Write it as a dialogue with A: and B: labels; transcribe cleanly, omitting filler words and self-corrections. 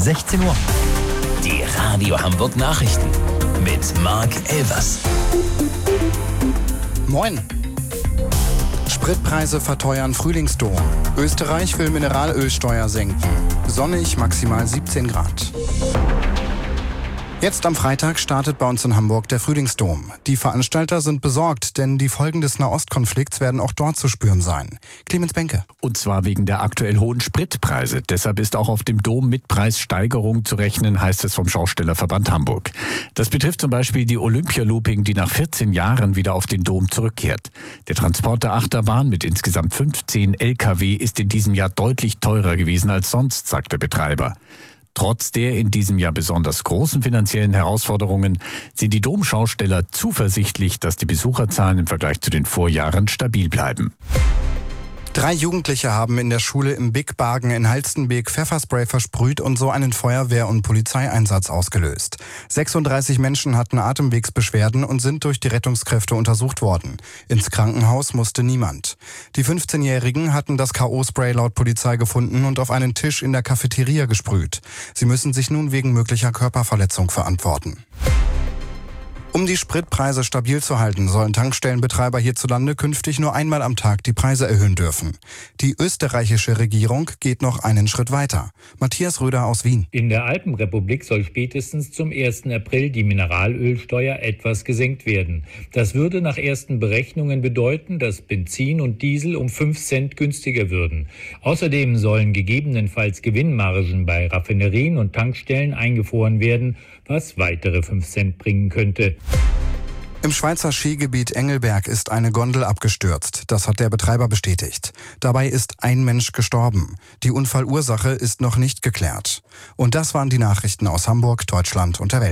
A: 16 Uhr. Die Radio Hamburg Nachrichten mit Marc Elvers.
B: Moin. Spritpreise verteuern Frühlingsdom. Österreich will Mineralölsteuer senken. Sonnig, maximal 17 Grad. Jetzt am Freitag startet bei uns in Hamburg der Frühlingsdom. Die Veranstalter sind besorgt, denn die Folgen des Nahostkonflikts werden auch dort zu spüren sein. Clemens Benke.
C: Und zwar wegen der aktuell hohen Spritpreise. Deshalb ist auch auf dem Dom mit Preissteigerung zu rechnen, heißt es vom Schaustellerverband Hamburg. Das betrifft zum Beispiel die Olympia-Looping, die nach 14 Jahren wieder auf den Dom zurückkehrt. Der Transport der Achterbahn mit insgesamt 15 LKW ist in diesem Jahr deutlich teurer gewesen als sonst, sagt der Betreiber. Trotz der in diesem Jahr besonders großen finanziellen Herausforderungen sind die Domschausteller zuversichtlich, dass die Besucherzahlen im Vergleich zu den Vorjahren stabil bleiben.
B: 3 Jugendliche haben in der Schule im Big Bargen in Halstenbek Pfefferspray versprüht und so einen Feuerwehr- und Polizeieinsatz ausgelöst. 36 Menschen hatten Atemwegsbeschwerden und sind durch die Rettungskräfte untersucht worden. Ins Krankenhaus musste niemand. Die 15-Jährigen hatten das K.O.-Spray laut Polizei gefunden und auf einen Tisch in der Cafeteria gesprüht. Sie müssen sich nun wegen möglicher Körperverletzung verantworten. Um die Spritpreise stabil zu halten, sollen Tankstellenbetreiber hierzulande künftig nur einmal am Tag die Preise erhöhen dürfen. Die österreichische Regierung geht noch einen Schritt weiter. Matthias Röder aus Wien.
D: In der Alpenrepublik soll spätestens zum 1. April die Mineralölsteuer etwas gesenkt werden. Das würde nach ersten Berechnungen bedeuten, dass Benzin und Diesel um 5 Cent günstiger würden. Außerdem sollen gegebenenfalls Gewinnmargen bei Raffinerien und Tankstellen eingefroren werden, was weitere 5 Cent bringen könnte.
B: Im Schweizer Skigebiet Engelberg ist eine Gondel abgestürzt. Das hat der Betreiber bestätigt. Dabei ist ein Mensch gestorben. Die Unfallursache ist noch nicht geklärt. Und das waren die Nachrichten aus Hamburg, Deutschland und der Welt.